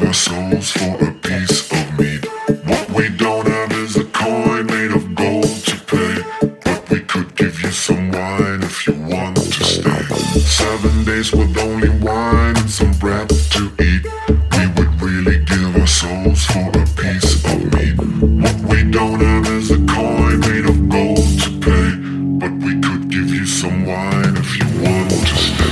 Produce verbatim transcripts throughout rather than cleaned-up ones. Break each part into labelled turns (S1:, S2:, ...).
S1: give our souls for a piece of meat. What we don't have is a coin made of gold to pay, but we could give you some wine if you want to stay. Seven days with only wine and some bread to eat. We would really give our souls for a piece of meat. What we don't have is a coin made of gold to pay, but we could give you some wine if you want to stay.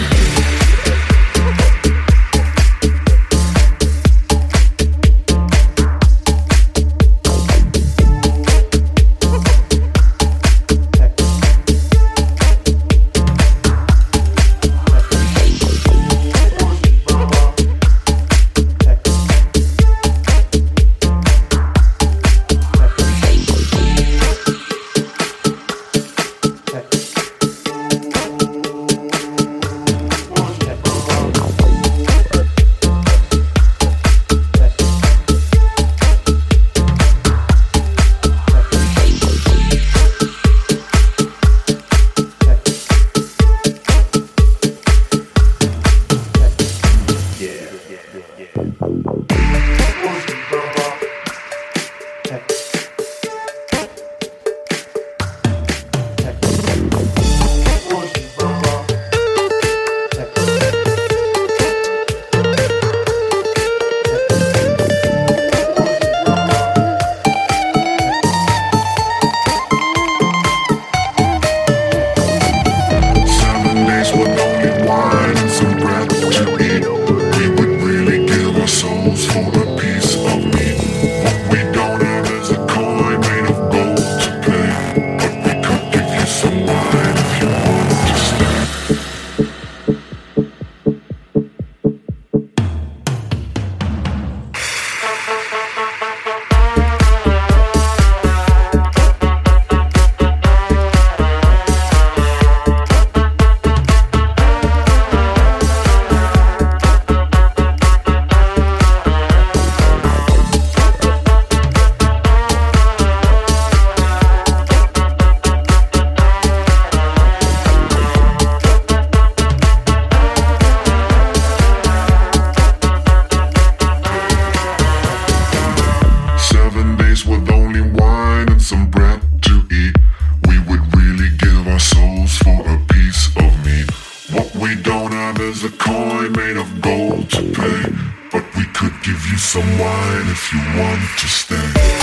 S1: There's a coin made of gold to pay, but we could give you some wine if you want to stay.